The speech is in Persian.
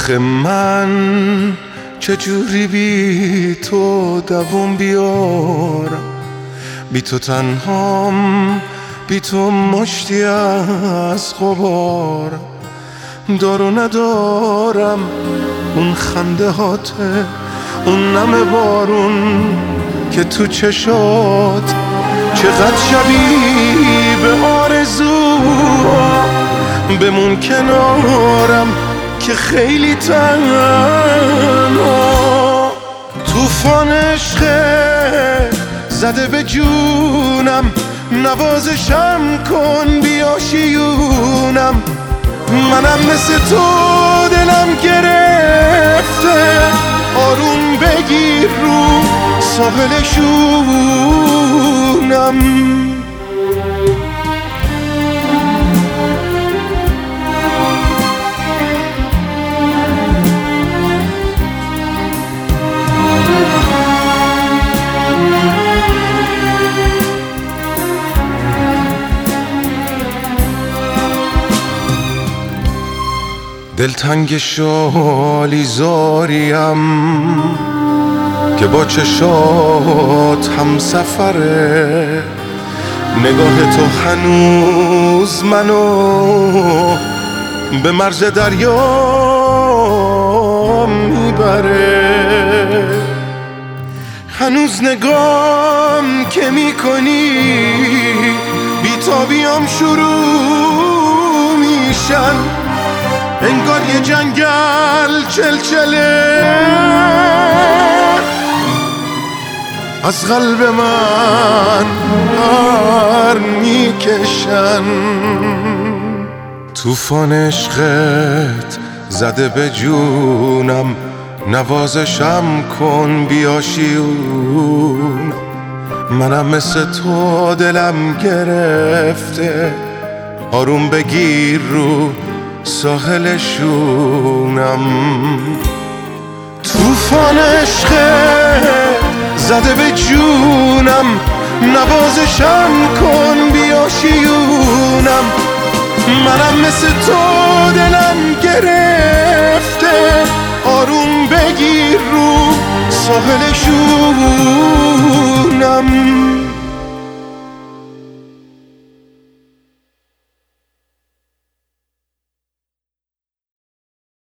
آخه من چجوری بی تو دووم بیارم، بی تو تنهام، بی تو مشتی از غبار. دارو ندارم اون خنده هاته، اون نم بارون که تو چشات، چقدر شبیه به آرزو. بمون کنارم که خیلی تنها. طوفان عشق زده به جونم، نوازشم کن بیا شیونم. منم مثل تو دلم گرفته، آروم بگیر رو ساحل شونم. دلتنگ شالی زاریم که با چشات هم سفره. نگاه تو هنوز منو به مرز دریا میبره. هنوز نگام که میکنی بیتابیام شروع میشن، انگار یه جنگل چلچله از قلب من پر میکشن. طوفان عشقت زده به جونم، نوازشم کن بیا شیونم. منم مثل تو دلم گرفته، آروم بگیر رو ساحل شونم. طوفان عشق زده به جونم، نوازشم کن بیا شیونم. منم مثل تو دلم گرفته، آروم بگیر رو ساحل شونم.